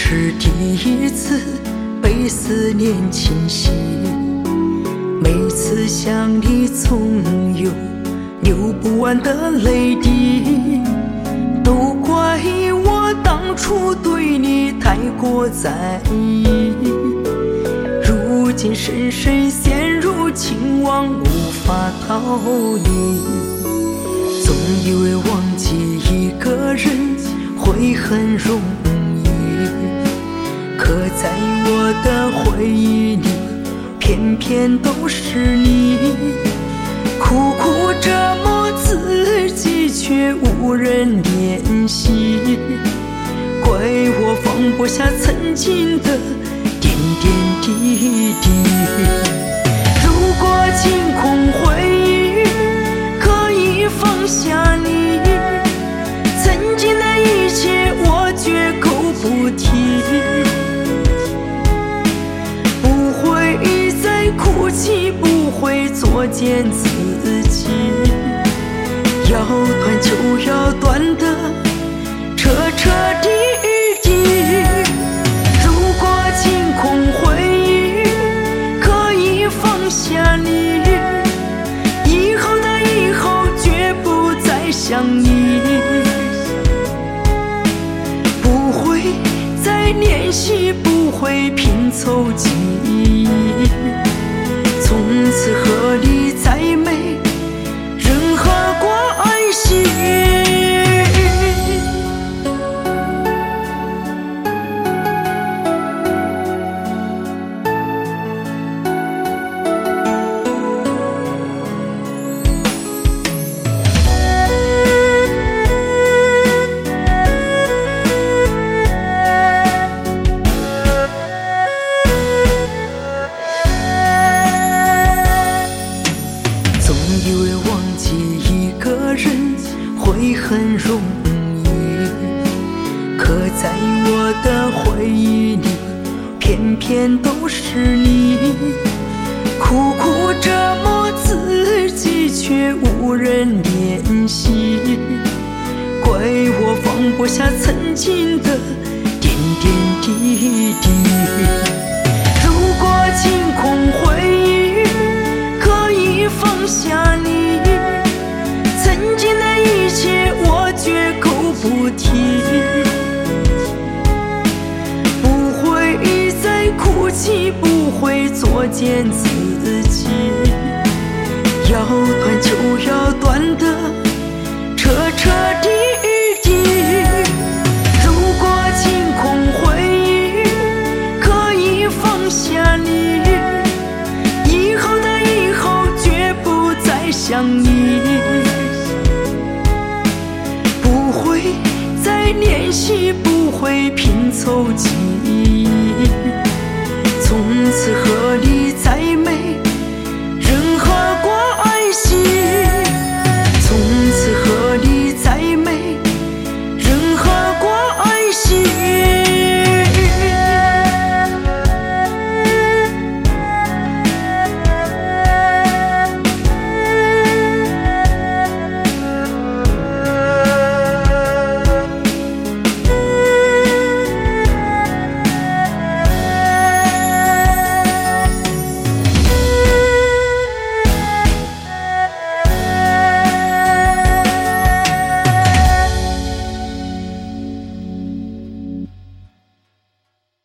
是第一次被思念侵袭，每次想你总有流不完的泪滴，都怪我当初对你太过在意，如今深深陷入情网无法逃离。总以为忘记一个人会很容易，可在我的回忆里偏偏都是你，苦苦折磨自己却无人怜惜，怪我放不下曾经的点点滴滴。如果清空回忆可以放下你，曾经的一切我绝口不提，不会再哭泣，不会作践自己，要断就要断的彻彻底底。如果清空回忆可以放下你，以后的以后绝不再想你，不会再联系，不会拼凑记忆，从此和你再没任何关系。以为忘记一个人会很容易，可在我的回忆里偏偏都是你，苦苦折磨自己却无人怜惜，怪我放不下曾经的点点滴滴。如果清空回忆可以放下你，曾经的一切我绝口不提，不会再哭泣，不会作践自己，要断就要断的彻彻底底。如果清空回忆可以放下你，以后的以后绝不再想你，不会再联系，不会拼凑记